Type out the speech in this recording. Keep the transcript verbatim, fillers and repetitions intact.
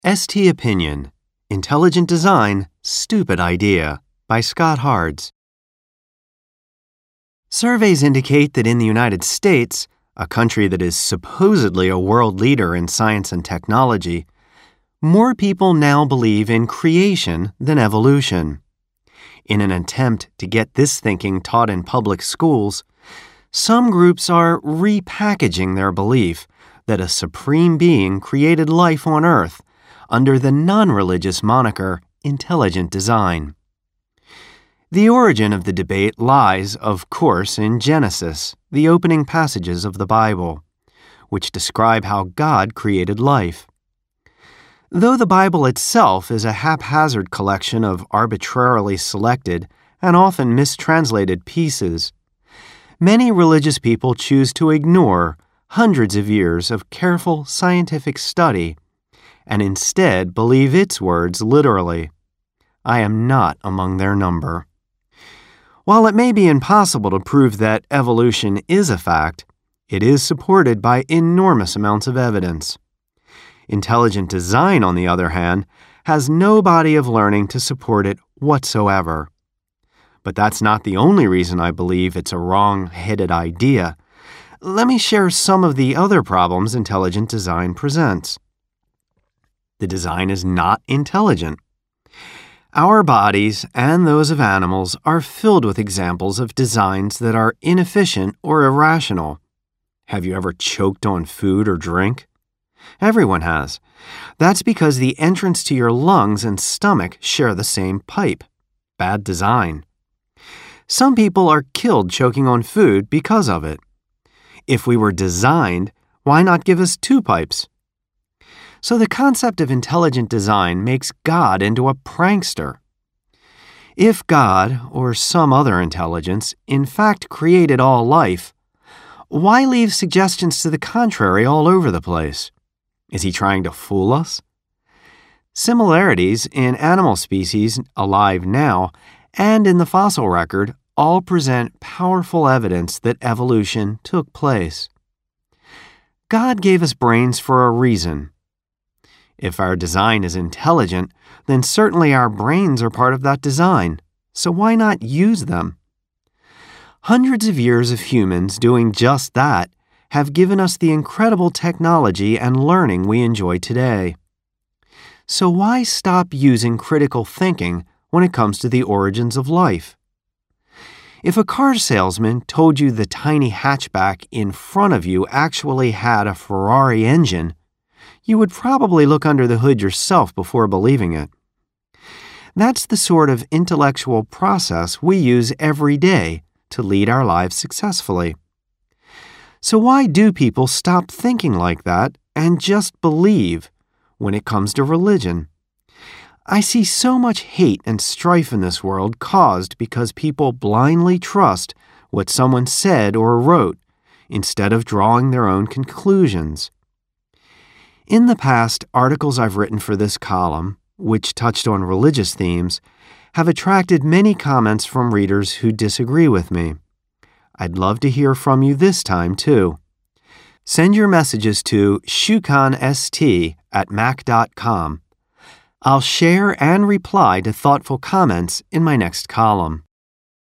S T Opinion, Intelligent Design, Stupid Idea by Scott Hards. Surveys indicate that in the United States, a country that is supposedly a world leader in science and technology, more people now believe in creation than evolution. In an attempt to get this thinking taught in public schools, some groups are repackaging their belief that a supreme being created life on Earth under the non-religious moniker intelligent design. The origin of the debate lies, of course, in Genesis, the opening passages of the Bible, which describe how God created life. Though the Bible itself is a haphazard collection of arbitrarily selected and often mistranslated pieces, many religious people choose to ignore hundreds of years of careful scientific study and instead believe its words literally. I am not among their number. While it may be impossible to prove that evolution is a fact, it is supported by enormous amounts of evidence. Intelligent design, on the other hand, has no body of learning to support it whatsoever. But that's not the only reason I believe it's a wrong-headed idea. Let me share some of the other problems intelligent design presents. The design is not intelligent. Our bodies and those of animals are filled with examples of designs that are inefficient or irrational. Have you ever choked on food or drink? Everyone has. That's because the entrance to your lungs and stomach share the same pipe. Bad design. Some people are killed choking on food because of it. If we were designed, why not give us two pipes? So the concept of intelligent design makes God into a prankster. If God, or some other intelligence, in fact created all life, why leave suggestions to the contrary all over the place? Is he trying to fool us? Similarities in animal species alive now and in the fossil record all present powerful evidence that evolution took place. God gave us brains for a reason. If our design is intelligent, then certainly our brains are part of that design, so why not use them? Hundreds of years of humans doing just that have given us the incredible technology and learning we enjoy today. So why stop using critical thinking when it comes to the origins of life? If a car salesman told you the tiny hatchback in front of you actually had a Ferrari engine, you would probably look under the hood yourself before believing it. That's the sort of intellectual process we use every day to lead our lives successfully. So why do people stop thinking like that and just believe when it comes to religion? I see so much hate and strife in this world caused because people blindly trust what someone said or wrote instead of drawing their own conclusions. In the past, articles I've written for this column, which touched on religious themes, have attracted many comments from readers who disagree with me. I'd love to hear from you this time, too. Send your messages to shukonst at mac dot com. I'll share and reply to thoughtful comments in my next column.